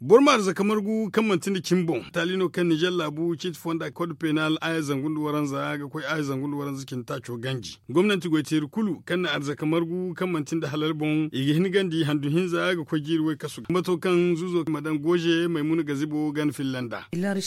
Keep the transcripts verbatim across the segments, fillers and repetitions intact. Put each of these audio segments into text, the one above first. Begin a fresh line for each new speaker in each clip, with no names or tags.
Bormar za kamar gu kan mantin da kimbon talino kan Niger labu chit fonda code penal ay zangun waran za ga koi ay zangun waran zikin tacho ganji gwamnati goitere kulu kan na arza kamar gu kan mantin da halal bon igi hin gandi handu hin za ga koi girwai kasu mato kan zuzo madan goje maimuna gazibo gan finlanda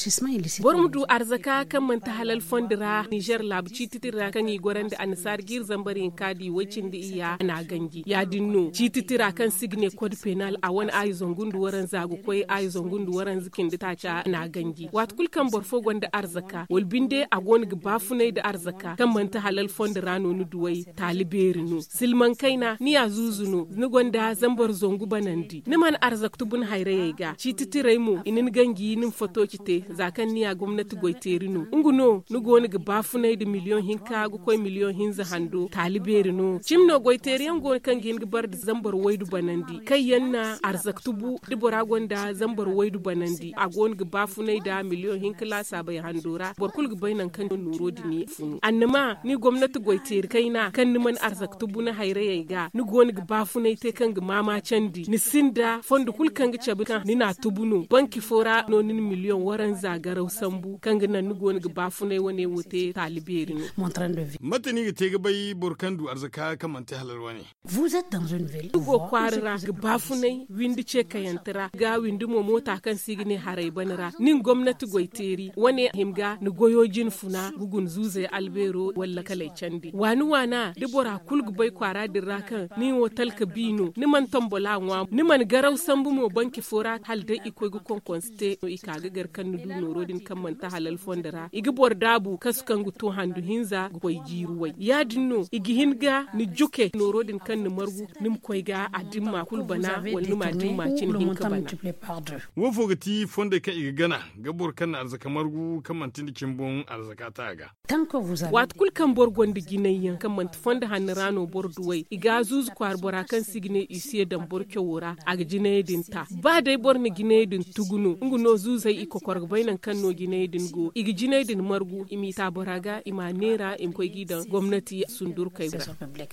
bormudu arzaka kan manta halal fondira Niger labu chititira kan yi goran da ansar gir zambarin kadi wacin da iya na gangi ya dinno chititira kan signe code penal a wani ay zangun waran za ga koi ay zongundu waran zikin da tacha na gangi wat kulkan borfo gonda arzaka wolbinde a gon ga bafunai da arzaka kan manta halal fond rano nu duwai taliberinu silman kaina ni ya zuzunu ni gonda zambar zongu banandi ni man arzak tubun hayraye ga ci titirai mu inin gangi nin foto kite zakan ni ya gwamnati goiterinu nguno ni gon ga bafunai da miliyon hinka go koy miliyon hinza hando taliberinu cimno goiteriyan gon kan gin bar da zambar waidu banandi kai yanna arzak tubu dibora gonda zambar waidu banandi a gon ga bafunai da miliyon hinkala sabai handora borkul ga bainan kan nuro dini funu annama ni gwamnati goiter kaina kan niman arzak tubuna hayraye ga ni gon ga bafunai te kan ga mama candi ni sinda fondu kul kan ga cabi kan ni na tubunu banki fora no ni miliyon waran zagarau sambu kan ga nan ni gon ga bafunai wane wote taliberi ni
matani ga te ga bai borkandu arzaka kamanta halal wani
vous êtes dans une ville
go kwarira ga bafunai windi ce kayantara ga windi mo mota kan sigine harai banira nin gwamnati goiteri wani himga ni goyojin funa bugun zuze albero walla kalai candi wani wana dibora kulgu bai kwara dirra kan ni wotal ka bino ni man tombola nwa ni man garau sambu mo banki fora halde iko gu konkonste no ikaga gar kan nudu norodin kan man ta halal fondara igi bordabu kaskan gu to handu hinza goy jiruwai ya dinno igi hinga ni juke norodin kan ni margu nim koyga adimma kulbana wal ma dimma cin hinka bana
wo fogati fonde ka iga gana gabor kan arzaka margu kan mantin kimbon arzaka ta ga
tanko vous avez
wat kul kan bor gondi ginayyan kan mant fonde hanrano bor duwai iga zuz kwar bora kan signe isiye dan bor kyora aga jinedin ta ba dai bor ni ginedin tugunu nguno zuzai iko korg bainan kan no ginedin go iga jinedin margu imita boraga imanera im koy gidan gwamnati sundur kai